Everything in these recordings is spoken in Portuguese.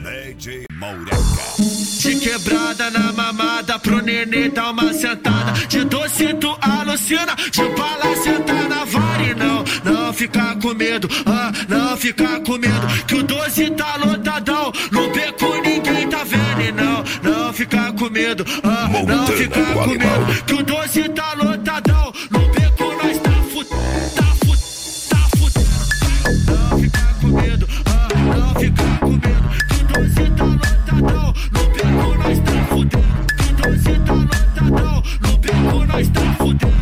DJ Maureca. De quebrada na mamada pro nenê dar uma sentada. De doce tu alucina, de bala sentar na vara. Não fica com medo, não fica com medo, que o 12 tá lotadão, no beco ninguém tá vendo. E não fica com medo, não fica com medo, que o 12 tá lotadão, no beco nós tá fudendo. Não fica com medo, não fica com medo, que o 12 tá lotadão, no beco nós tá fudendo. Que o 12 tá lotadão, no beco nós tá fudendo.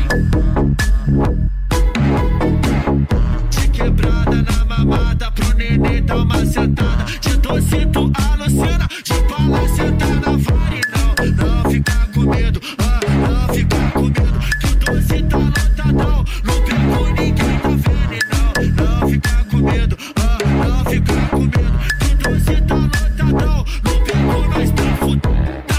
De quebrada na mamada pro nenê dar uma sentada. De doce tu alucina, de bala sentar na vara. E não fica com medo, não fica com medo, que o 12 tá lotadão, no beco ninguém tá vendo. E não fica com medo, não fica com medo, que o 12 tá lotadão, no beco nós tá fudendo.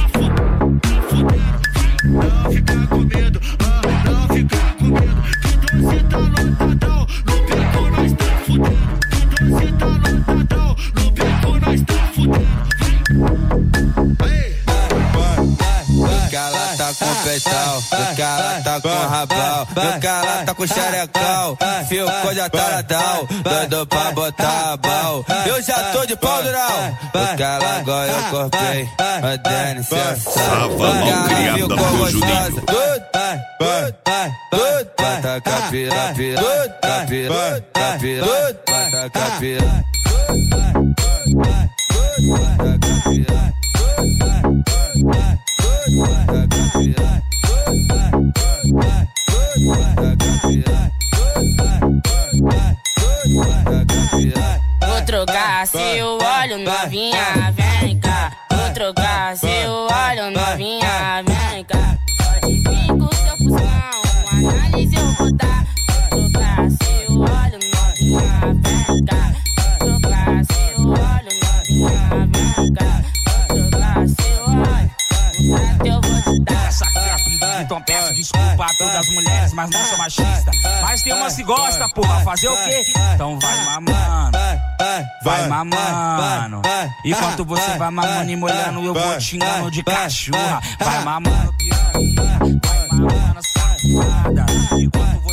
Não fica com medo, não fica com medo, que o 12 tá lotadão, no beco nós tá fudendo. Que o 12 tá lotadão, no beco nós tá fudendo. Meu cala tá com petal, meu cala tá com rabal, meu cala tá com xerecão, ficou de ataradão, doido pra botar a bal. Eu já tô de pau dural, meu cala agora eu cortei, Adene sensação. Meu cala ficou gostosa, bota capira, capira, bota capira. Vou trocar seu óleo, novinha, vem cá. Vou trocar seu óleo, novinha, vem cá. Pode vir com seu cuzão, uma análise eu vou dar. Vou trocar seu óleo, novinha, vem cá. Vou trocar seu óleo, novinha, vem cá. Vou trocar seu óleo, eu vou te dar. Essa aqui é a pedido, então peço desculpa a todas as mulheres, mas não sou machista. Mas tem umas que gosta, porra, fazer o quê? Então vai mamando, vai mamando. Enquanto você vai mamando e molhando, eu vou te xingando de cachorra. Vai mamando, piranha, vai mamando, safada. Enquanto